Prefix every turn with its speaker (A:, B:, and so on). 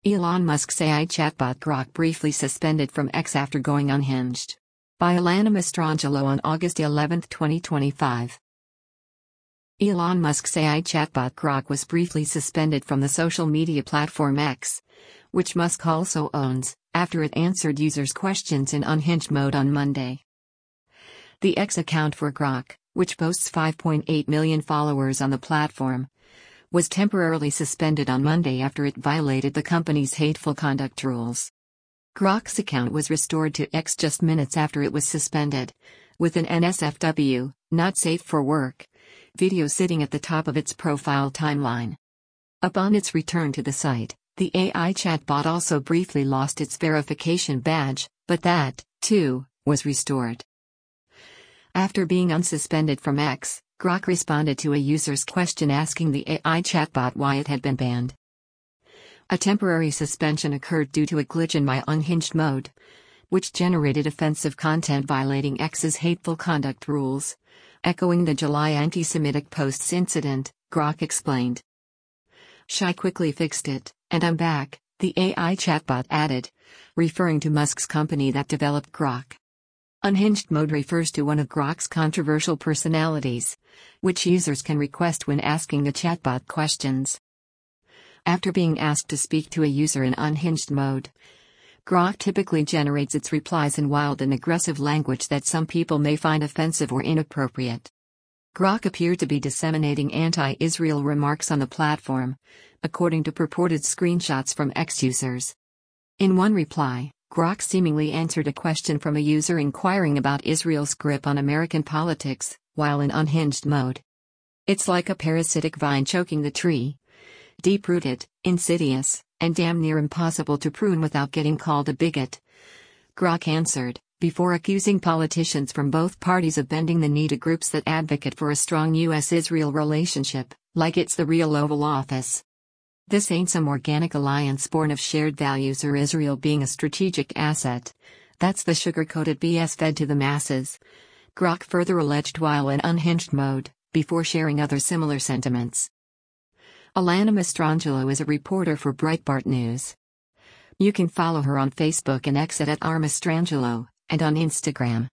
A: Elon Musk's AI chatbot Grok briefly suspended from X after going unhinged. By Alana Mastrangelo on August 11, 2025. Elon Musk's AI chatbot Grok was briefly suspended from the social media platform X, which Musk also owns, after it answered users' questions in unhinged mode on Monday. The X account for Grok, which boasts 5.8 million followers on the platform, was temporarily suspended on Monday after it violated the company's hateful conduct rules. Grok's account was restored to X just minutes after it was suspended, with an NSFW, not safe for work, video sitting at the top of its profile timeline. Upon its return to the site, the AI chatbot also briefly lost its verification badge, but that, too, was restored. After being unsuspended from X, Grok responded to a user's question asking the AI chatbot why it had been banned. A temporary suspension occurred due to a glitch in my unhinged mode, which generated offensive content violating X's hateful conduct rules. Echoing the July anti-Semitic posts incident, Grok explained. "I quickly fixed it, and I'm back," the AI chatbot added, referring to Musk's company that developed Grok. Unhinged mode refers to one of Grok's controversial personalities, which users can request when asking the chatbot questions. After being asked to speak to a user in unhinged mode, Grok typically generates its replies in wild and aggressive language that some people may find offensive or inappropriate. Grok appeared to be disseminating anti-Israel remarks on the platform, according to purported screenshots from X users. In one reply, Grok seemingly answered a question from a user inquiring about Israel's grip on American politics, while in unhinged mode. "It's like a parasitic vine choking the tree. Deep-rooted, insidious, and damn near impossible to prune without getting called a bigot," Grok answered, before accusing politicians from both parties of bending the knee to groups that advocate for a strong U.S.-Israel relationship, like it's the real Oval Office. "This ain't some organic alliance born of shared values or Israel being a strategic asset. That's the sugar-coated BS fed to the masses," Grok further alleged while in unhinged mode, before sharing other similar sentiments. Alana Mastrangelo is a reporter for Breitbart News. You can follow her on Facebook and X at @rmastrangelo, and on Instagram.